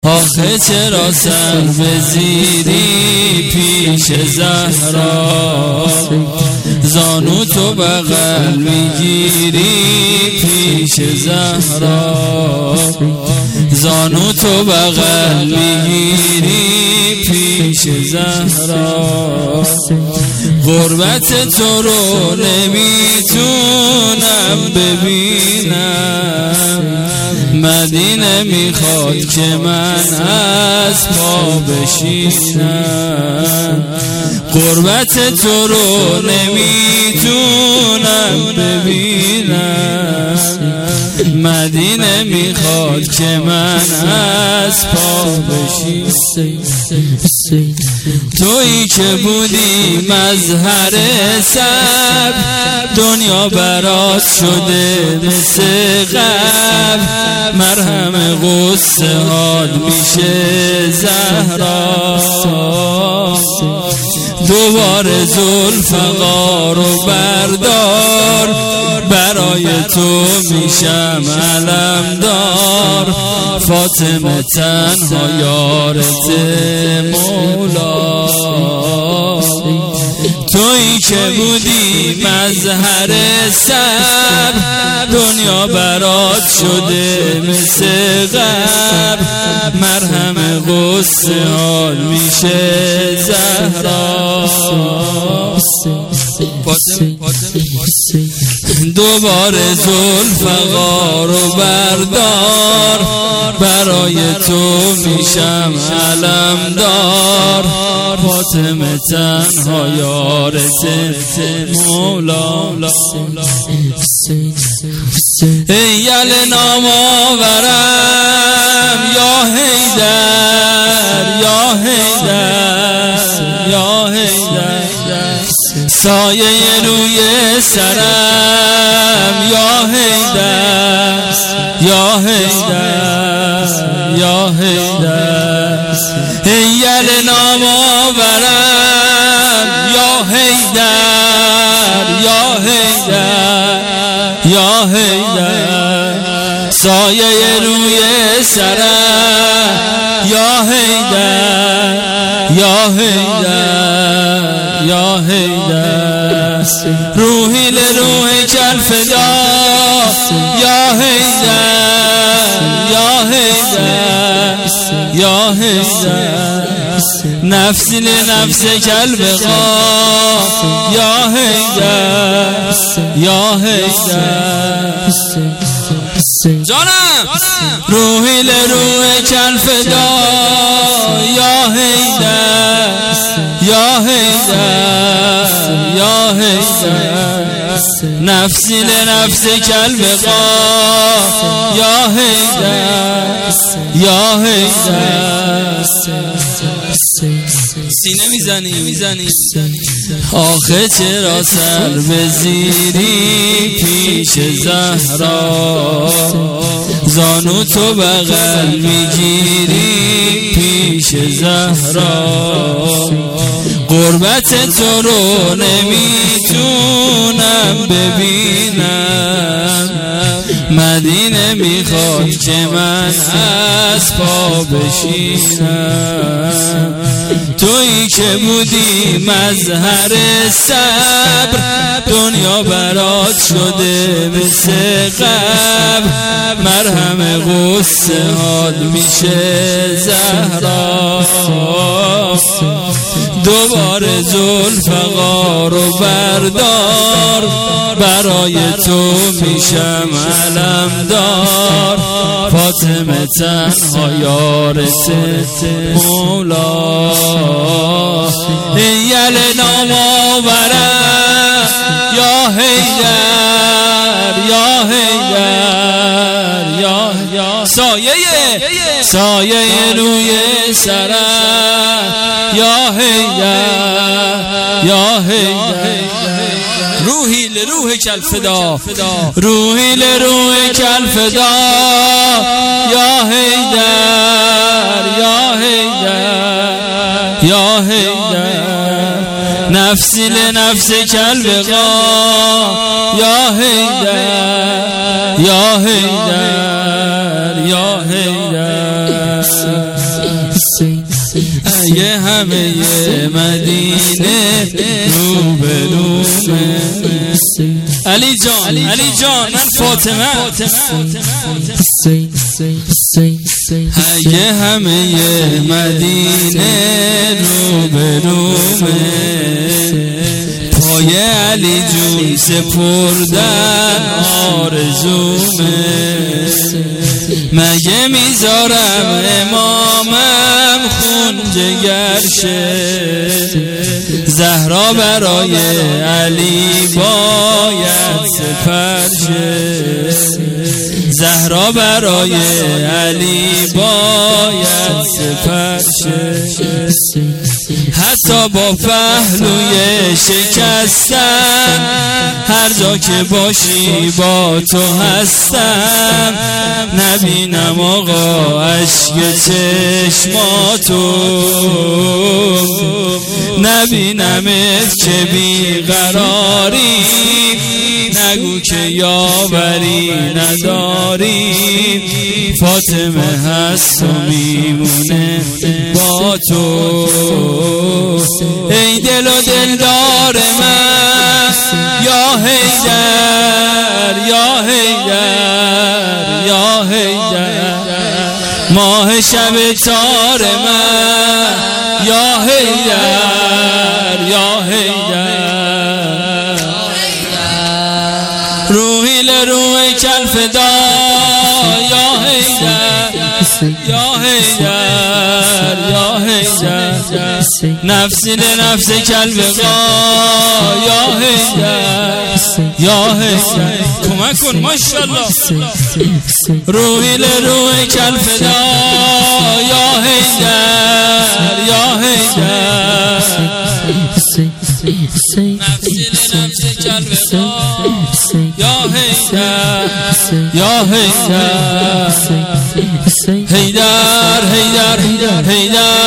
آخه چرا سر بزیری پیش زهرا، زانو تو بغل میگیری پیش زهرا، زانو تو بغل میگیری پیش زهرا. غربت تو رو نمیتونم ببینم، مدینه میخواد که من از پا بشینم. غربت تو رو نمیتونم ببینم، مدینه میخواد که من از پا بشینم. تویی که بودی مظهر صبر، دنیا برات شده مثل قبل، مرهم غصه حال میشه زهرا. دوباره ذوالفقار رو بردار، برای تو میشم علمدار. فاطمه تنها یارت مولا، تویی که بودی مظهر صبر، دنیا برات شده مثل قبل، مرهم غصه حال میشه زهرا. دوباره ذوالفقار رو بردار، برای تو میشم علمدار. فاطمه تنها یارت مولا. ایل نام آورم یا حیدر، یا حیدر، یا حیدر. سایه روی سرم یا حیدر، یا حیدر، یا حیدر. ایل نام آورم یا حیدر، یا حیدر، یا حیدر. سایه روی سرم یا حیدر، یا حیدر، یا حیدر. روحی لروح کالفدا یا حیدر، یا حیدر، یا حیدر. نفسی لنفس کالبقا یا حیدر، یا حیدر. جانم روحی لروح کالفدا یا حیدر، یا حیدر، یا حیدر. نفسی لنفس کالبقا یا حیدر، یا حیدر. سینه میزنی آخه چرا سر بزیری پیش زهرا، زانو تو بغل میگیری پیش زهرا. غربت تو رو نمیتونم ببینم، مدینه میخواد که من از پا بشینم. تویی که بودی مظهر صبر، دنیا برات شده مثل قبل، مرهم غصه حال میشه زهرا. دوباره ذوالفقار رو بردار، برای تو میشم علمدار. فاطمه تنها یارت مولا. ایل نام آورم یا حیدر، یا حیدر، یا سایه روی سرم یا حیدر، یا حیدر. روحی لروح کالفدا، روحی لروح کالفدا یا حیدر، یا حیدر، یا حیدر. نفسی لنفس کالبقا یا حیدر، یا حیدر، یا حیدر. یه همه مدینه روبرومه علی جان من فاطمه یه همه مدینه روبرومه پای علی جون سپردن آرزومه مگه میذارم امامم خون جگر شه زهرا برای علی باید سپر شه زهرا برای علی باید سپر شه حتی با پهلوی شکستم هر جا که باشی با تو هستم نبینم آقا اشک چشماتو نبینمت که بیقراری نگو که یاوری نداری فاطمه هست و میمونه با تو ای دل و دلدار من یا حیدر یا حیدر یا حیدر ماه شب تار من یا حیدر یا حیدر روحی لروح کل فدا یا حیدر یا حیدر یا حیدر نفسی لنفس کل بقا یا حیدر یا حیدر کمک کن ماشاءالله روحی لروح کل فدا یا حیدر یا حیدر نفسی لنفس کل بقا یا حیدر یا حیدر حیدر حیدر حیدر